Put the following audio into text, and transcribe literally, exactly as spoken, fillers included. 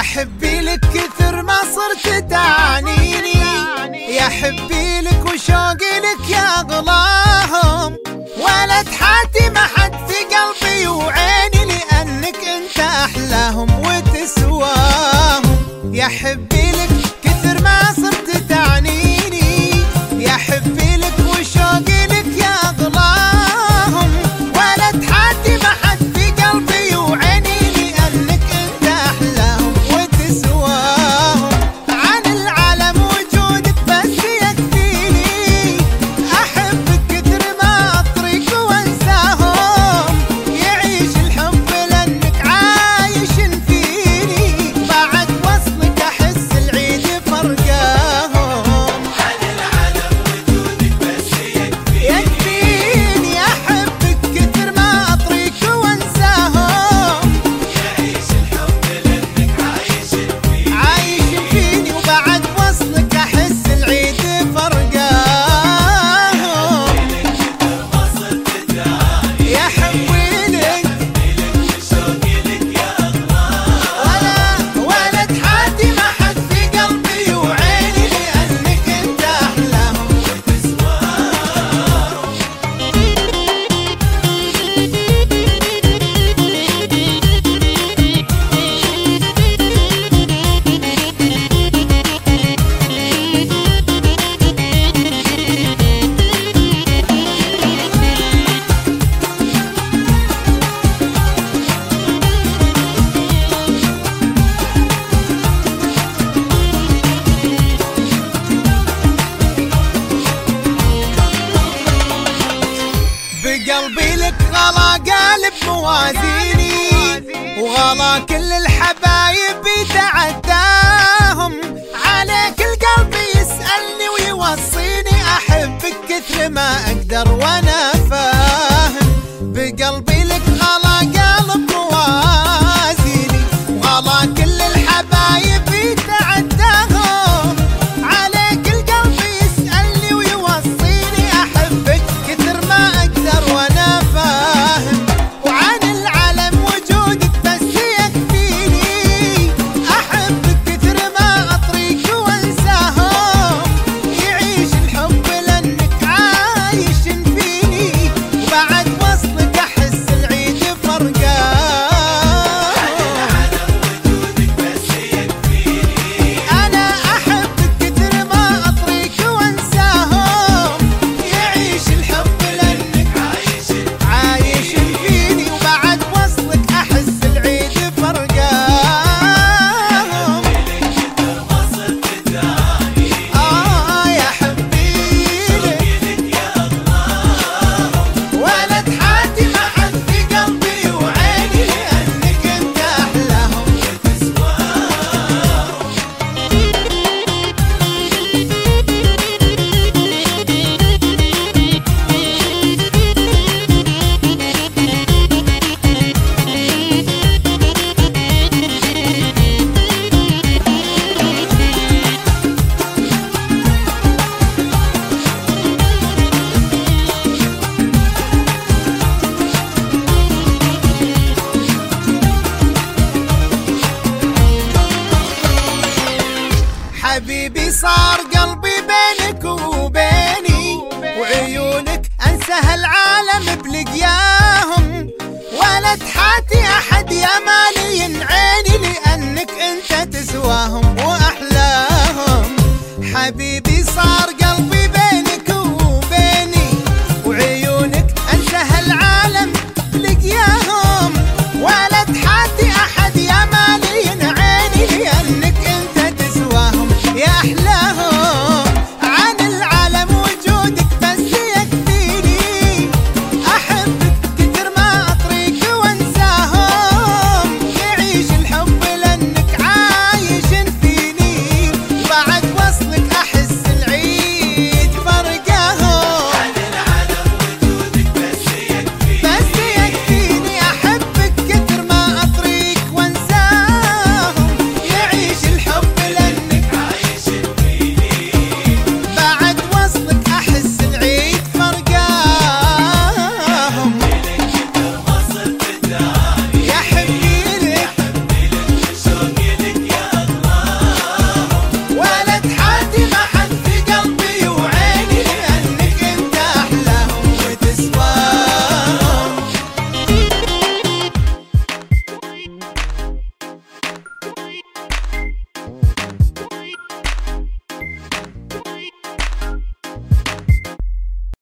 حبي لك كثر ما صرت تعنيني، يا حبي لك وشوقي لك يا غلاهم، ولا تحاتي ما حد في قلبي وعيني، لأنك انت أحلاهم وتسواهم. يا حبي لك كثر ما صرت تعنيني، يا حبي لك وشوقي لك يا غلاهم، ولا تحاتي ما حد في قلبي وعيني، لأنك انت أحلاهم وتسواهم. عن العالم وجودك بس يكفيني، أحبك كثر ما أطريق وانساهم، يعيش الحب لأنك عايش فيني، بعد وصلك أحس العيد فرقاهم. عن العالم وجودك بس يكفيني، يكفيني أحبك كثر ما أطريق وانساهم، يعيش الحب لأنك عايش فيني، عايش فيني، وبعد وصلك أحس العيد فرقاهم. كثر ما صرت تعاني، يا حبي لك لك وشوقي لك يا الله، ولا ولا تحاتي ما حد في قلبي وعيني، لأنك انت أحلاهم وتسواهم. بقلبي لك غلا قالب موازيني، وغلا كل الحبايب تعداهم، عليك القلب يسألني ويوصيني، أحبك كثر ما أقدر وأنا فاهم. بقلبي لك غلا قالب موازيني، وغلا كل الحبايب تعداهم، عليك القلب يسألني ويوصيني، أحبك كثر ما أقدر وأنا فاهم. وعن العالم وجودك بس يكفيني، أحبك كثر ما أطريق وانساهم، يعيش الحب لأنك عايش فيني، وبعد وصلك أحس العيد فرقاهم. العالم وجودك بس يكفيني، أنا أحبك كثر ما أطريق وانساهم، يعيش الحب لأنك عايش عايش فيني، وبعد وصلك أحس العيد فرقاهم. كثر ما صرت تعاني، آه يا حبي لك لك يا الله، ولا تحاتي ما حد في قلبي وعيني، لأنك انت أحلاهم وتسواهم. حبيبي صار قلبي بينك وبيني، وعيونك أنسى هالعالم بلقياهم، ولا تحاتي أحد يا